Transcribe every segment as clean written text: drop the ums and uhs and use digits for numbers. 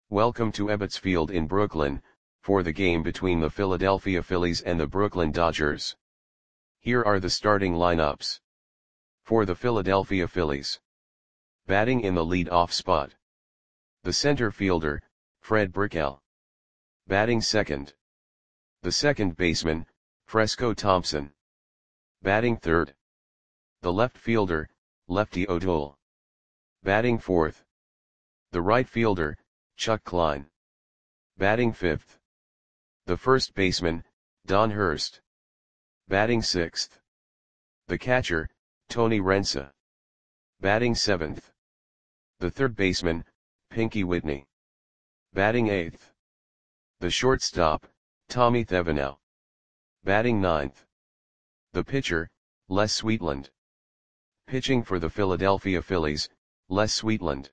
Welcome to Ebbets Field in Brooklyn, for the game between the Philadelphia Phillies and the Brooklyn Dodgers. Here are the starting lineups. For the Philadelphia Phillies. Batting in the lead-off spot. The center fielder, Fred Brickell. Batting second. The second baseman, Fresco Thompson. Batting third. The left fielder, Lefty O'Toole. Batting fourth. The right fielder, Chuck Klein. Batting fifth. The first baseman, Don Hurst. Batting sixth. The catcher, Tony Rensa. Batting seventh. The third baseman, Pinky Whitney. Batting eighth. The shortstop, Tommy Thevenot. Batting ninth. The pitcher, Les Sweetland. Pitching for the Philadelphia Phillies, Les Sweetland.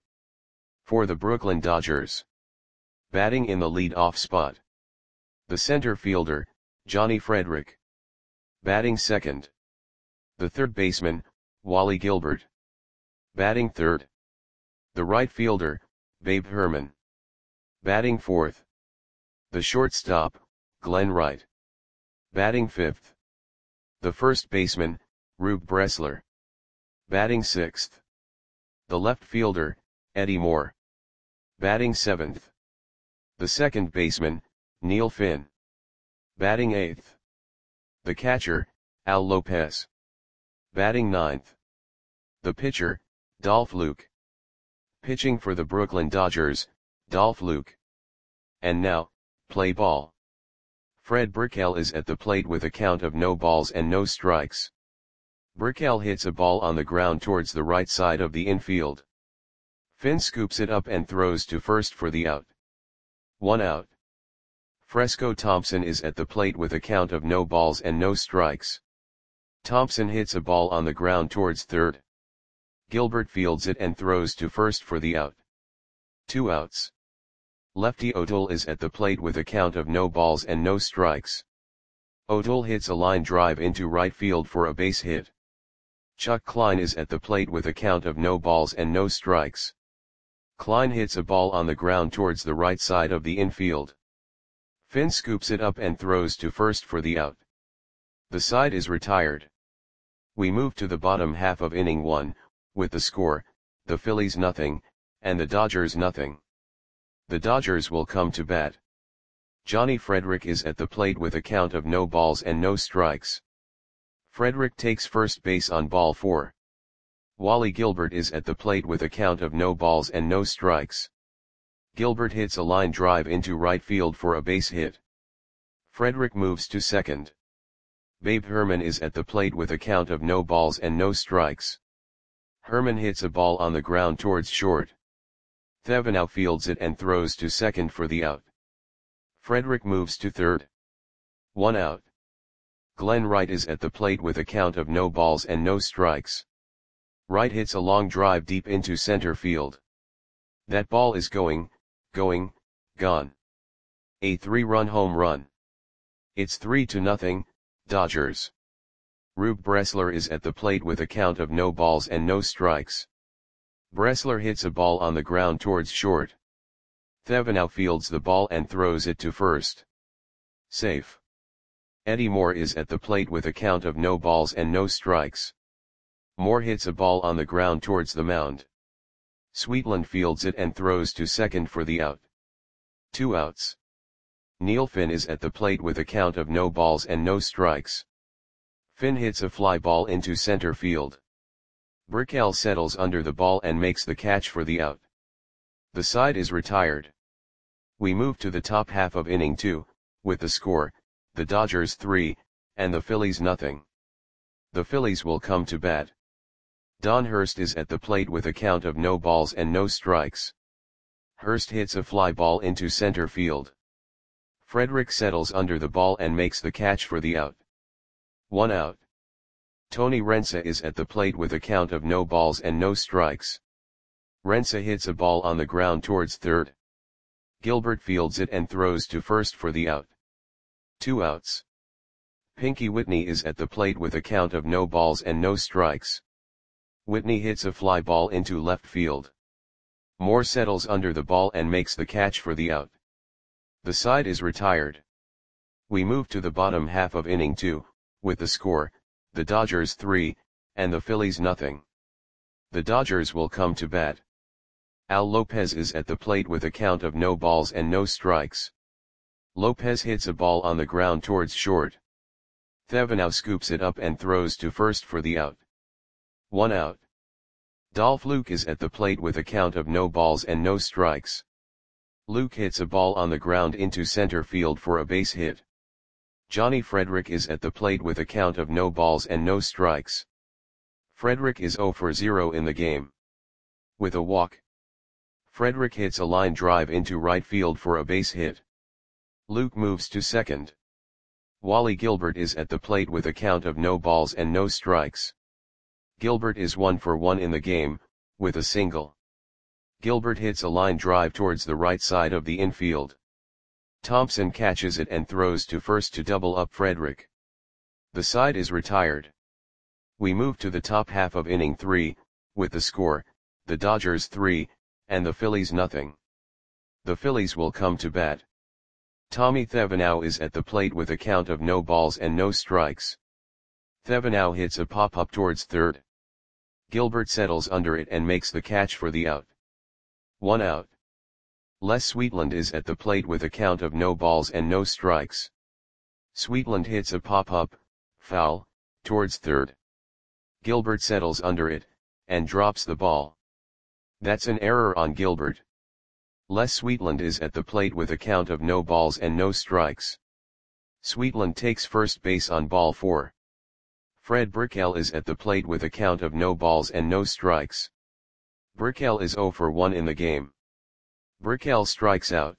For the Brooklyn Dodgers. Batting in the lead-off spot. The center fielder, Johnny Frederick. Batting second. The third baseman, Wally Gilbert. Batting third. The right fielder, Babe Herman. Batting fourth. The shortstop, Glenn Wright. Batting fifth. The first baseman, Rube Bressler. Batting sixth. The left fielder, Eddie Moore. Batting seventh. The second baseman, Neil Finn. Batting eighth. The catcher, Al Lopez. Batting ninth. The pitcher, Dolph Luke. Pitching for the Brooklyn Dodgers, Dolph Luke. And now, play ball. Fred Brickell is at the plate with a count of no balls and no strikes. Brickell hits a ball on the ground towards the right side of the infield. Finn scoops it up and throws to first for the out. 1 out. Fresco Thompson is at the plate with a count of no balls and no strikes. Thompson hits a ball on the ground towards third. Gilbert fields it and throws to first for the out. 2 outs. Lefty O'Toole is at the plate with a count of no balls and no strikes. O'Toole hits a line drive into right field for a base hit. Chuck Klein is at the plate with a count of no balls and no strikes. Klein hits a ball on the ground towards the right side of the infield. Finn scoops it up and throws to first for the out. The side is retired. We move to the bottom half of inning 1, with the score, the Phillies nothing, and the Dodgers nothing. The Dodgers will come to bat. Johnny Frederick is at the plate with a count of no balls and no strikes. Frederick takes first base on ball 4. Wally Gilbert is at the plate with a count of no balls and no strikes. Gilbert hits a line drive into right field for a base hit. Frederick moves to second. Babe Herman is at the plate with a count of no balls and no strikes. Herman hits a ball on the ground towards short. Thevenot fields it and throws to second for the out. Frederick moves to third. 1 out. Glenn Wright is at the plate with a count of no balls and no strikes. Wright hits a long drive deep into center field. That ball is gone. A 3-run home run. It's 3-0, Dodgers. Rube Bressler is at the plate with a count of no balls and no strikes. Bressler hits a ball on the ground towards short. Thevenot fields the ball and throws it to first. Safe. Eddie Moore is at the plate with a count of no balls and no strikes. Moore hits a ball on the ground towards the mound. Sweetland fields it and throws to second for the out. 2 outs. Neil Finn is at the plate with a count of no balls and no strikes. Finn hits a fly ball into center field. Brickell settles under the ball and makes the catch for the out. The side is retired. We move to the top half of inning 2, with the score, the Dodgers 3, and the Phillies nothing. The Phillies will come to bat. Don Hurst is at the plate with a count of no balls and no strikes. Hurst hits a fly ball into center field. Frederick settles under the ball and makes the catch for the out. 1 out. Tony Rensa is at the plate with a count of no balls and no strikes. Rensa hits a ball on the ground towards third. Gilbert fields it and throws to first for the out. 2 outs. Pinky Whitney is at the plate with a count of no balls and no strikes. Whitney hits a fly ball into left field. Moore settles under the ball and makes the catch for the out. The side is retired. We move to the bottom half of inning 2, with the score, the Dodgers 3, and the Phillies nothing. The Dodgers will come to bat. Al Lopez is at the plate with a count of no balls and no strikes. Lopez hits a ball on the ground towards short. Thevenot scoops it up and throws to first for the out. 1 out. Dolph Luke is at the plate with a count of no balls and no strikes. Luke hits a ball on the ground into center field for a base hit. Johnny Frederick is at the plate with a count of no balls and no strikes. Frederick is 0 for 0 in the game. With a walk, Frederick hits a line drive into right field for a base hit. Luke moves to second. Wally Gilbert is at the plate with a count of no balls and no strikes. Gilbert is 1 for 1 in the game, with a single. Gilbert hits a line drive towards the right side of the infield. Thompson catches it and throws to first to double up Frederick. The side is retired. We move to the top half of inning 3, with the score, the Dodgers 3, and the Phillies nothing. The Phillies will come to bat. Tommy Thevenot is at the plate with a count of no balls and no strikes. Thevenot hits a pop-up towards third. Gilbert settles under it and makes the catch for the out. 1 out. Les Sweetland is at the plate with a count of no balls and no strikes. Sweetland hits a pop-up, foul, towards third. Gilbert settles under it, and drops the ball. That's an error on Gilbert. Les Sweetland is at the plate with a count of no balls and no strikes. Sweetland takes first base on ball 4. Fred Brickell is at the plate with a count of no balls and no strikes. Brickell is 0 for 1 in the game. Brickell strikes out.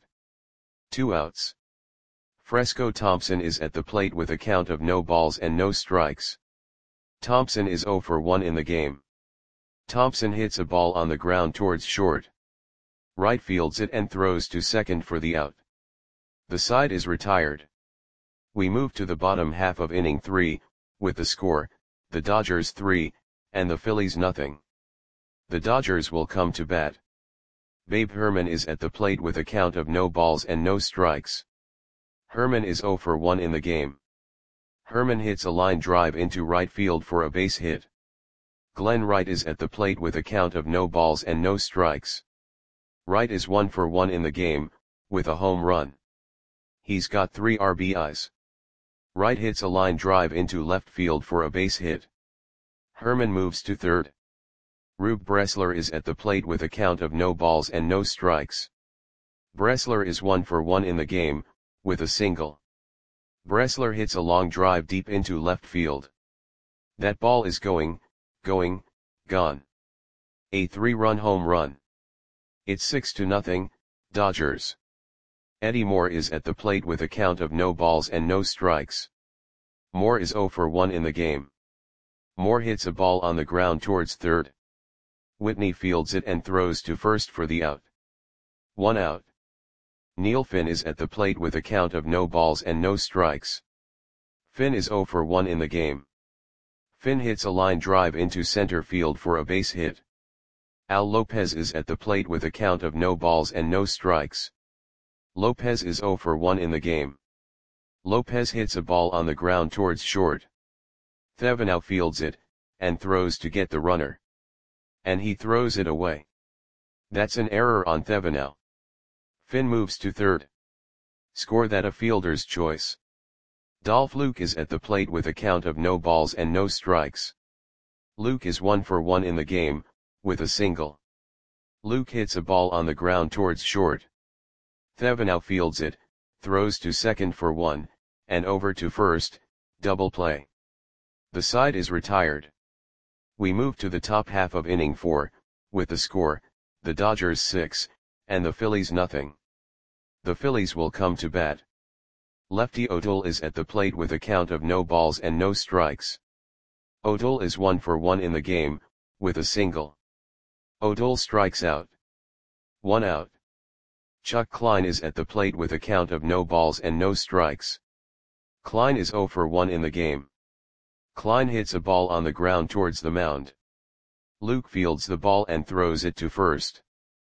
2 outs. Fresco Thompson is at the plate with a count of no balls and no strikes. Thompson is 0 for 1 in the game. Thompson hits a ball on the ground towards short. Right fields it and throws to second for the out. The side is retired. We move to the bottom half of inning 3, with the score, the Dodgers 3, and the Phillies nothing. The Dodgers will come to bat. Babe Herman is at the plate with a count of no balls and no strikes. Herman is 0 for 1 in the game. Herman hits a line drive into right field for a base hit. Glenn Wright is at the plate with a count of no balls and no strikes. Wright is 1 for 1 in the game, with a home run. He's got 3 RBIs. Wright hits a line drive into left field for a base hit. Herman moves to third. Rube Bressler is at the plate with a count of no balls and no strikes. Bressler is 1 for 1 in the game, with a single. Bressler hits a long drive deep into left field. That ball is gone. A 3-run home run. It's 6-0, Dodgers. Eddie Moore is at the plate with a count of no balls and no strikes. Moore is 0 for 1 in the game. Moore hits a ball on the ground towards third. Whitney fields it and throws to first for the out. 1 out. Neil Finn is at the plate with a count of no balls and no strikes. Finn is 0 for 1 in the game. Finn hits a line drive into center field for a base hit. Al Lopez is at the plate with a count of no balls and no strikes. Lopez is 0 for 1 in the game. Lopez hits a ball on the ground towards short. Thevenot fields it, and throws to get the runner. And he throws it away. That's an error on Thevenot. Finn moves to third. Score that a fielder's choice. Dolph Luke is at the plate with a count of no balls and no strikes. Luke is 1 for 1 in the game, with a single. Luke hits a ball on the ground towards short. Thevenot fields it, throws to second for 1, and over to first, double play. The side is retired. We move to the top half of inning 4, with the score, the Dodgers 6, and the Phillies nothing. The Phillies will come to bat. Lefty O'Toole is at the plate with a count of no balls and no strikes. O'Toole is 1 for 1 in the game, with a single. O'Toole strikes out. 1 out. Chuck Klein is at the plate with a count of no balls and no strikes. Klein is 0 for 1 in the game. Klein hits a ball on the ground towards the mound. Luke fields the ball and throws it to first.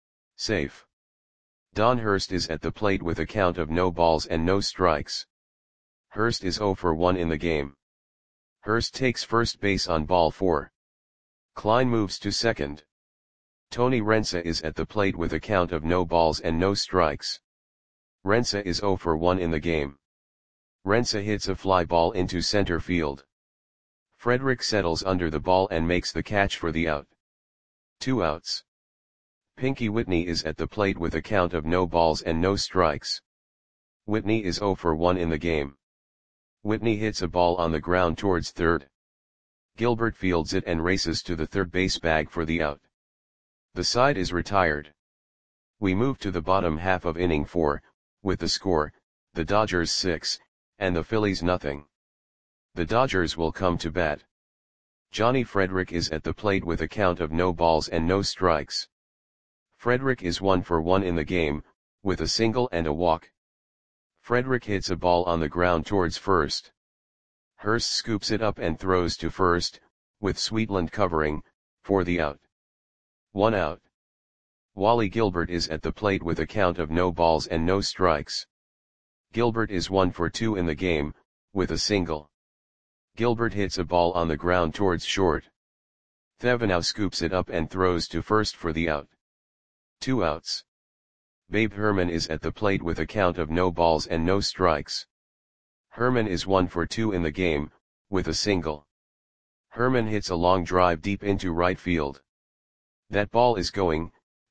Safe. Don Hurst is at the plate with a count of no balls and no strikes. Hurst is 0 for 1 in the game. Hurst takes first base on ball 4. Klein moves to second. Tony Rensa is at the plate with a count of no balls and no strikes. Rensa is 0 for 1 in the game. Rensa hits a fly ball into center field. Frederick settles under the ball and makes the catch for the out. 2 outs. Pinky Whitney is at the plate with a count of no balls and no strikes. Whitney is 0 for 1 in the game. Whitney hits a ball on the ground towards third. Gilbert fields it and races to the third base bag for the out. The side is retired. We move to the bottom half of inning 4, with the score, the Dodgers 6, and the Phillies nothing. The Dodgers will come to bat. Johnny Frederick is at the plate with a count of no balls and no strikes. Frederick is 1 for 1 in the game, with a single and a walk. Frederick hits a ball on the ground towards first. Hurst scoops it up and throws to first, with Sweetland covering, for the out. 1 out. Wally Gilbert is at the plate with a count of no balls and no strikes. Gilbert is 1 for 2 in the game, with a single. Gilbert hits a ball on the ground towards short. Thevenot scoops it up and throws to first for the out. 2 outs. Babe Herman is at the plate with a count of no balls and no strikes. Herman is 1 for 2 in the game, with a single. Herman hits a long drive deep into right field. That ball is gone.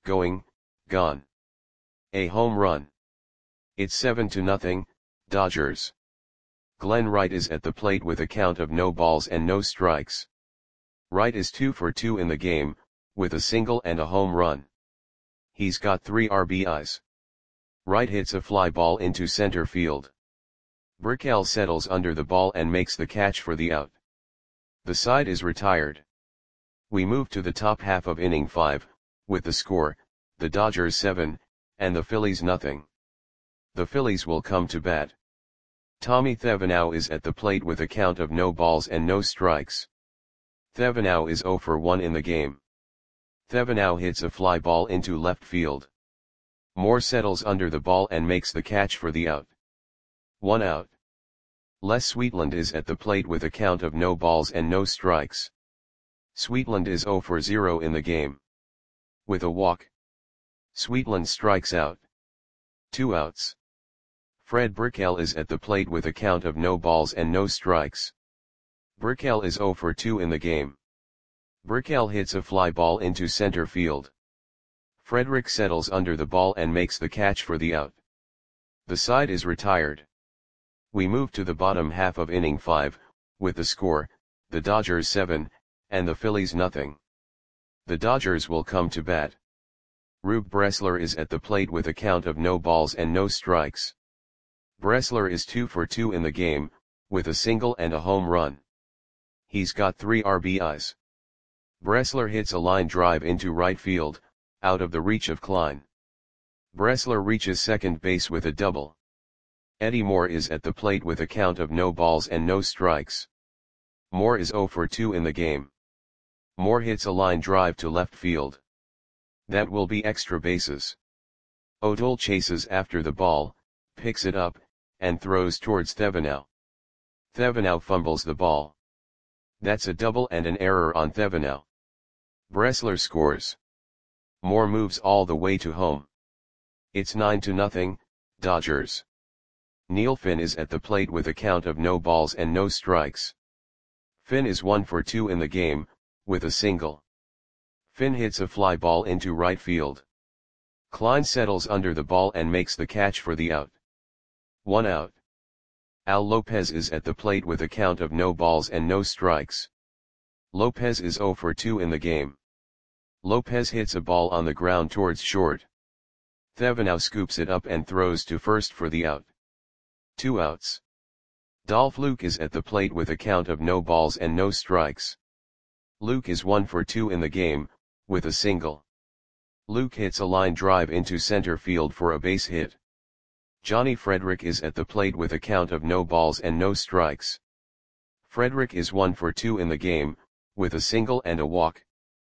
A home run. It's 7-0, Dodgers. Glenn Wright is at the plate with a count of no balls and no strikes. Wright is 2 for 2 in the game, with a single and a home run. He's got 3 RBIs. Wright hits a fly ball into center field. Burkell settles under the ball and makes the catch for the out. The side is retired. We move to the top half of inning 5, with the score, the Dodgers 7, and the Phillies nothing. The Phillies will come to bat. Tommy Thevenot is at the plate with a count of no balls and no strikes. Thevenot is 0 for 1 in the game. Thevenot hits a fly ball into left field. Moore settles under the ball and makes the catch for the out. 1 out. Les Sweetland is at the plate with a count of no balls and no strikes. Sweetland is 0 for 0 in the game. With a walk. Sweetland strikes out. 2 outs. Fred Burkell is at the plate with a count of no balls and no strikes. Burkell is 0 for 2 in the game. Burkell hits a fly ball into center field. Frederick settles under the ball and makes the catch for the out. The side is retired. We move to the bottom half of inning 5, with the score, the Dodgers 7, and the Phillies nothing. The Dodgers will come to bat. Rube Bressler is at the plate with a count of no balls and no strikes. Bressler is 2 for 2 in the game, with a single and a home run. He's got 3 RBIs. Bressler hits a line drive into right field, out of the reach of Klein. Bressler reaches second base with a double. Eddie Moore is at the plate with a count of no balls and no strikes. Moore is 0 for 2 in the game. Moore hits a line drive to left field. That will be extra bases. O'Toole chases after the ball, picks it up, and throws towards Thevenot. Thevenot fumbles the ball. That's a double and an error on Thevenot. Bressler scores. Moore moves all the way to home. It's 9-0, Dodgers. Neil Finn is at the plate with a count of no balls and no strikes. Finn is 1 for 2 in the game, with a single. Finn hits a fly ball into right field. Klein settles under the ball and makes the catch for the out. 1 out. Al Lopez is at the plate with a count of no balls and no strikes. Lopez is 0 for 2 in the game. Lopez hits a ball on the ground towards short. Thevenot scoops it up and throws to first for the out. 2 outs. Dolph Luke is at the plate with a count of no balls and no strikes. Luke is 1 for 2 in the game, with a single. Luke hits a line drive into center field for a base hit. Johnny Frederick is at the plate with a count of no balls and no strikes. Frederick is 1 for 2 in the game, with a single and a walk.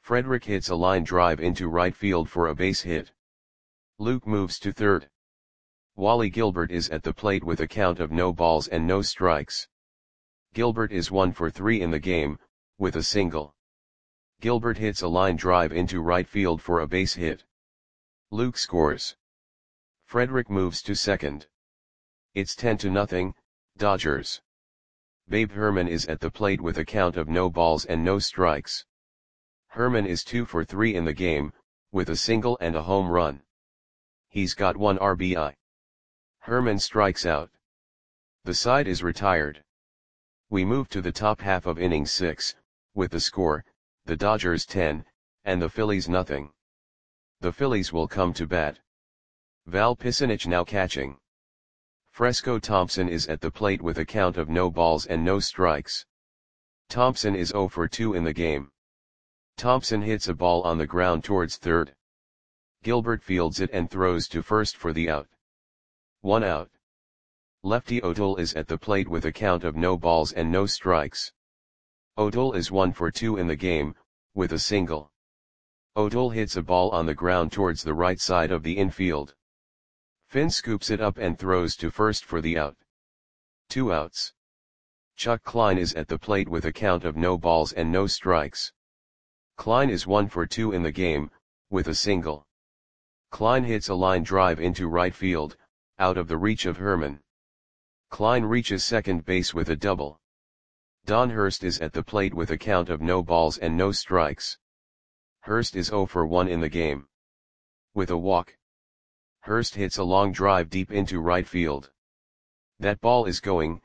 Frederick hits a line drive into right field for a base hit. Luke moves to third. Wally Gilbert is at the plate with a count of no balls and no strikes. Gilbert is 1 for 3 in the game, with a single. Gilbert hits a line drive into right field for a base hit. Luke scores. Frederick moves to second. It's 10-0, Dodgers. Babe Herman is at the plate with a count of no balls and no strikes. Herman is 2 for 3 in the game, with a single and a home run. He's got 1 RBI. Herman strikes out. The side is retired. We move to the top half of inning 6, with the score, the Dodgers 10, and the Phillies nothing. The Phillies will come to bat. Val Pisanich now catching. Fresco Thompson is at the plate with a count of no balls and no strikes. Thompson is 0 for 2 in the game. Thompson hits a ball on the ground towards third. Gilbert fields it and throws to first for the out. 1 out. Lefty O'Toole is at the plate with a count of no balls and no strikes. O'Toole is 1 for 2 in the game, with a single. O'Toole hits a ball on the ground towards the right side of the infield. Finn scoops it up and throws to first for the out. 2 outs. Chuck Klein is at the plate with a count of no balls and no strikes. Klein is 1 for 2 in the game, with a single. Klein hits a line drive into right field, out of the reach of Herman. Klein reaches second base with a double. Don Hurst is at the plate with a count of no balls and no strikes. Hurst is 0 for 1 in the game. With a walk. Hurst hits a long drive deep into right field. That ball is gone.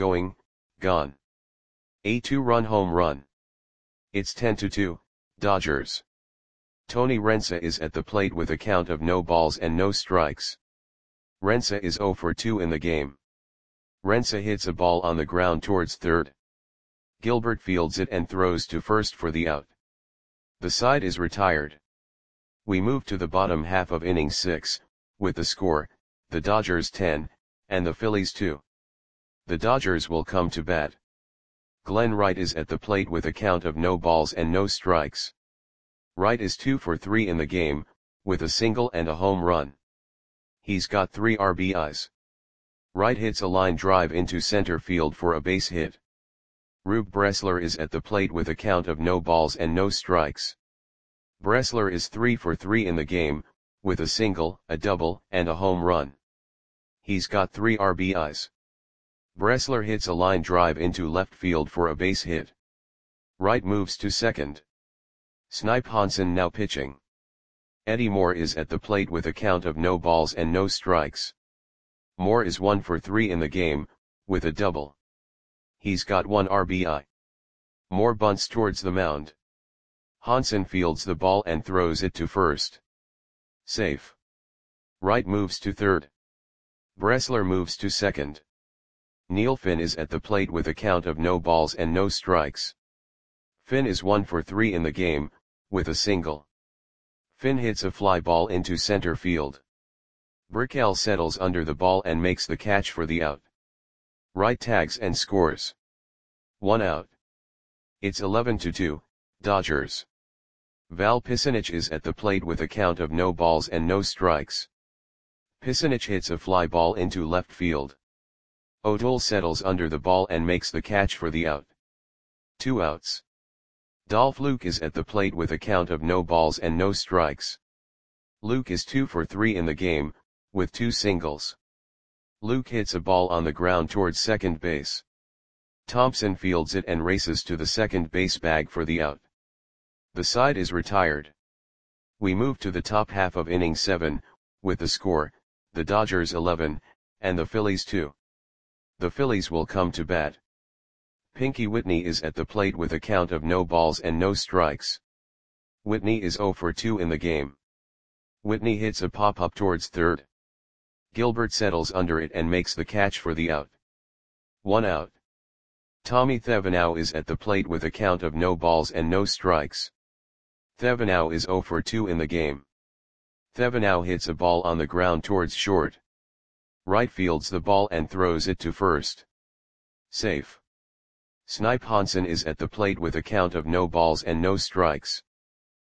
A 2-run home run. It's 10-2, Dodgers. Tony Rensa is at the plate with a count of no balls and no strikes. Rensa is 0 for 2 in the game. Rensa hits a ball on the ground towards third. Gilbert fields it and throws to first for the out. The side is retired. We move to the bottom half of inning 6, with the score, the Dodgers 10, and the Phillies 2. The Dodgers will come to bat. Glenn Wright is at the plate with a count of no balls and no strikes. Wright is 2 for 3 in the game, with a single and a home run. He's got 3 RBIs. Wright hits a line drive into center field for a base hit. Rube Bressler is at the plate with a count of no balls and no strikes. Bressler is 3 for 3 in the game, with a single, a double, and a home run. He's got 3 RBIs. Bressler hits a line drive into left field for a base hit. Wright moves to second. Snipe Hansen now pitching. Eddie Moore is at the plate with a count of no balls and no strikes. Moore is 1 for 3 in the game, with a double. He's got 1 RBI. Moore bunts towards the mound. Hansen fields the ball and throws it to first. Safe. Wright moves to third. Bressler moves to second. Neil Finn is at the plate with a count of no balls and no strikes. Finn is 1 for 3 in the game, with a single. Finn hits a fly ball into center field. Brickell settles under the ball and makes the catch for the out. Wright tags and scores. 1 out. It's 11-2, Dodgers. Val Pisanich is at the plate with a count of no balls and no strikes. Pisanich hits a fly ball into left field. O'Toole settles under the ball and makes the catch for the out. 2 outs. Dolph Luke is at the plate with a count of no balls and no strikes. Luke is 2 for 3 in the game, with 2 singles. Luke hits a ball on the ground towards second base. Thompson fields it and races to the second base bag for the out. The side is retired. We move to the top half of inning 7, with the score, the Dodgers 11, and the Phillies 2. The Phillies will come to bat. Pinky Whitney is at the plate with a count of no balls and no strikes. Whitney is 0 for 2 in the game. Whitney hits a pop-up towards third. Gilbert settles under it and makes the catch for the out. 1 out. Tommy Thevenot is at the plate with a count of no balls and no strikes. Thevenot is 0 for 2 in the game. Thevenot hits a ball on the ground towards short. Wright fields the ball and throws it to first. Safe. Snipe Hansen is at the plate with a count of no balls and no strikes.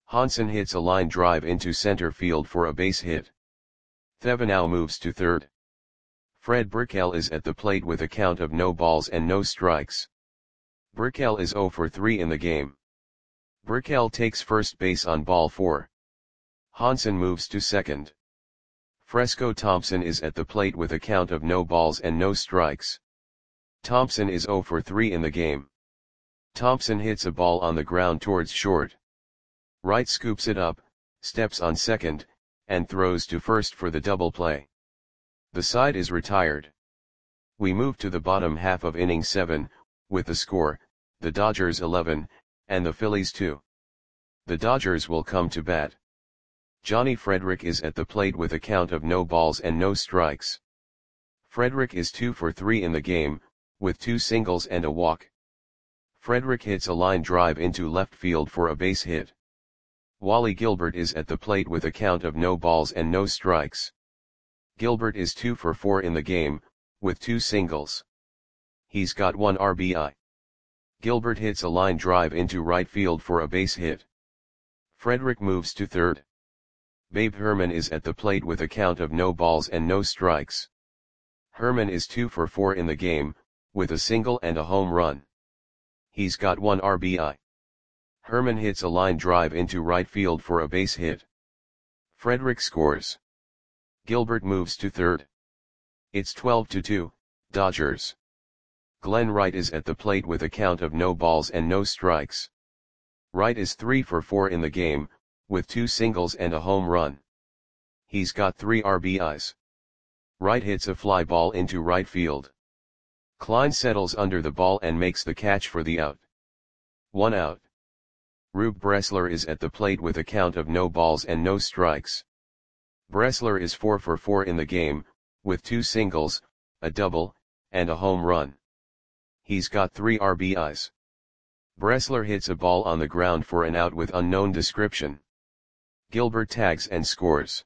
Hansen hits a line drive into center field for a base hit. Thevenot moves to third. Fred Brickell is at the plate with a count of no balls and no strikes. Brickell is 0 for 3 in the game. Brickell takes first base on ball 4. Hansen moves to second. Fresco Thompson is at the plate with a count of no balls and no strikes. Thompson is 0 for 3 in the game. Thompson hits a ball on the ground towards short. Wright scoops it up, steps on second, and throws to first for the double play. The side is retired. We move to the bottom half of inning 7, with the score, the Dodgers 11, and the Phillies 2. The Dodgers will come to bat. Johnny Frederick is at the plate with a count of no balls and no strikes. Frederick is 2 for 3 in the game, with 2 singles and a walk. Frederick hits a line drive into left field for a base hit. Wally Gilbert is at the plate with a count of no balls and no strikes. Gilbert is 2 for 4 in the game, with 2 singles. He's got 1 RBI. Gilbert hits a line drive into right field for a base hit. Frederick moves to third. Babe Herman is at the plate with a count of no balls and no strikes. Herman is 2 for 4 in the game, with a single and a home run. He's got 1 RBI. Herman hits a line drive into right field for a base hit. Frederick scores. Gilbert moves to third. It's 12-2, Dodgers. Glenn Wright is at the plate with a count of no balls and no strikes. Wright is 3 for 4 in the game, with 2 singles and a home run. He's got 3 RBIs. Wright hits a fly ball into right field. Klein settles under the ball and makes the catch for the out. 1 out. Rube Bressler is at the plate with a count of no balls and no strikes. Bressler is 4 for 4 in the game, with 2 singles, a double, and a home run. He's got 3 RBIs. Bressler hits a ball on the ground for an out with unknown description. Gilbert tags and scores.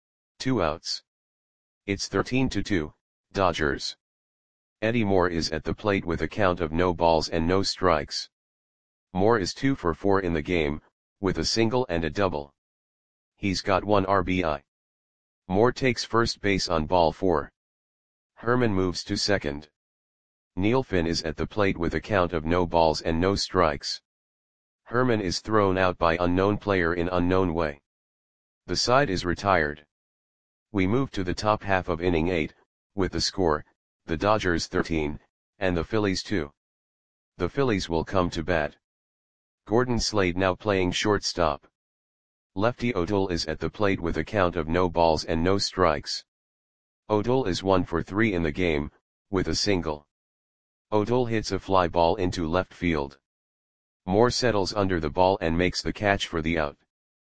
2 outs. It's 13-2, Dodgers. Eddie Moore is at the plate with a count of no balls and no strikes. Moore is 2 for 4 in the game, with a single and a double. He's got 1 RBI. Moore takes first base on ball 4. Herman moves to second. Neil Finn is at the plate with a count of no balls and no strikes. Herman is thrown out by unknown player in unknown way. The side is retired. We move to the top half of inning 8, with the score, the Dodgers 13, and the Phillies 2. The Phillies will come to bat. Gordon Slade now playing shortstop. Lefty O'Toole is at the plate with a count of no balls and no strikes. O'Toole is 1 for 3 in the game, with a single. O'Toole hits a fly ball into left field. Moore settles under the ball and makes the catch for the out.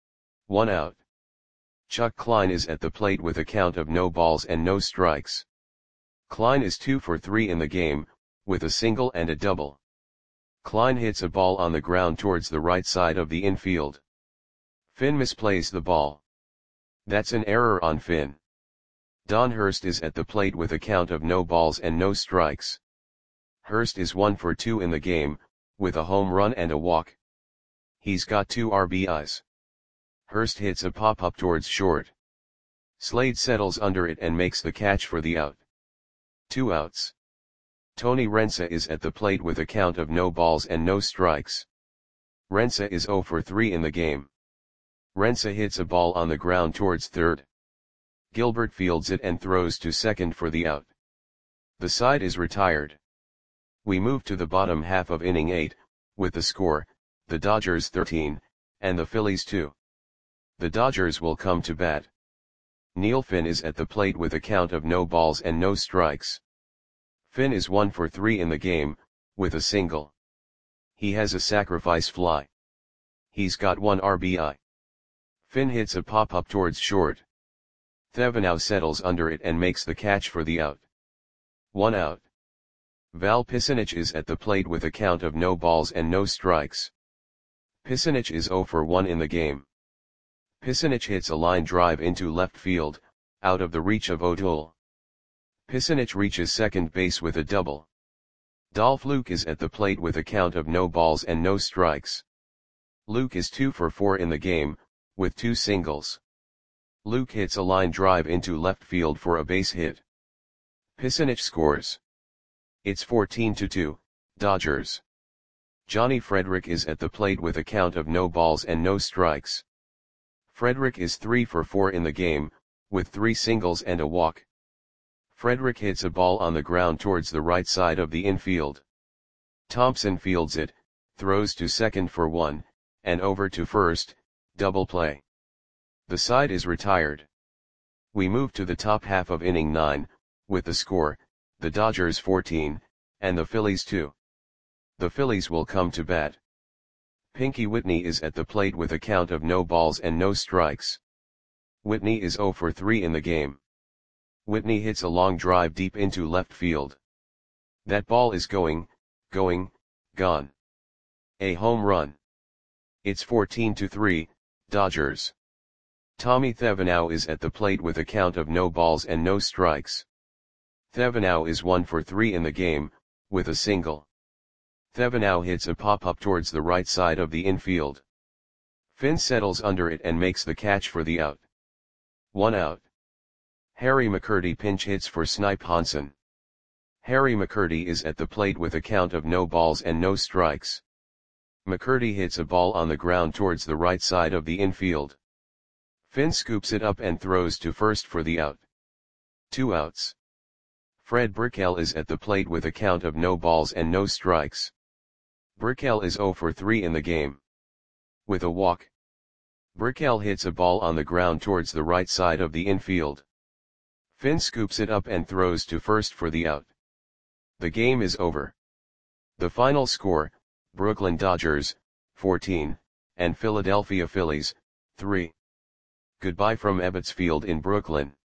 1 out. Chuck Klein is at the plate with a count of no balls and no strikes. Klein is 2 for 3 in the game, with a single and a double. Klein hits a ball on the ground towards the right side of the infield. Finn misplays the ball. That's an error on Finn. Don Hurst is at the plate with a count of no balls and no strikes. Hurst is 1 for 2 in the game, with a home run and a walk. He's got 2 RBIs. Hurst hits a pop-up towards short. Slade settles under it and makes the catch for the out. 2 outs. Tony Rensa is at the plate with a count of no balls and no strikes. Rensa is 0 for 3 in the game. Rensa hits a ball on the ground towards third. Gilbert fields it and throws to second for the out. The side is retired. We move to the bottom half of inning 8, with the score, the Dodgers 13, and the Phillies 2. The Dodgers will come to bat. Neil Finn is at the plate with a count of no balls and no strikes. Finn is 1 for 3 in the game, with a single. He has a sacrifice fly. He's got 1 RBI. Finn hits a pop-up towards short. Thevenot settles under it and makes the catch for the out. 1 out. Val Pisanich is at the plate with a count of no balls and no strikes. Pisanich is 0 for 1 in the game. Pisanich hits a line drive into left field, out of the reach of O'Toole. Pisanich reaches second base with a double. Dolph Luke is at the plate with a count of no balls and no strikes. Luke is 2 for 4 in the game, with 2 singles. Luke hits a line drive into left field for a base hit. Pisanic scores. It's 14-2, Dodgers. Johnny Frederick is at the plate with a count of no balls and no strikes. Frederick is 3 for 4 in the game, with 3 singles and a walk. Frederick hits a ball on the ground towards the right side of the infield. Thompson fields it, throws to second for 1, and over to first, double play. The side is retired. We move to the top half of inning 9, with the score, the Dodgers 14, and the Phillies 2. The Phillies will come to bat. Pinky Whitney is at the plate with a count of no balls and no strikes. Whitney is 0 for 3 in the game. Whitney hits a long drive deep into left field. That ball is gone. A home run. It's 14-3, Dodgers. Tommy Thevenot is at the plate with a count of no balls and no strikes. Thevenot is 1 for 3 in the game, with a single. Thevenot hits a pop-up towards the right side of the infield. Finn settles under it and makes the catch for the out. 1 out. Harry McCurdy pinch hits for Snipe Hansen. Harry McCurdy is at the plate with a count of no balls and no strikes. McCurdy hits a ball on the ground towards the right side of the infield. Finn scoops it up and throws to first for the out. 2 outs. Fred Brickell is at the plate with a count of no balls and no strikes. Brickell is 0 for 3 in the game. With a walk. Brickell hits a ball on the ground towards the right side of the infield. Finn scoops it up and throws to first for the out. The game is over. The final score, Brooklyn Dodgers, 14, and Philadelphia Phillies, 3. Goodbye from Ebbets Field in Brooklyn.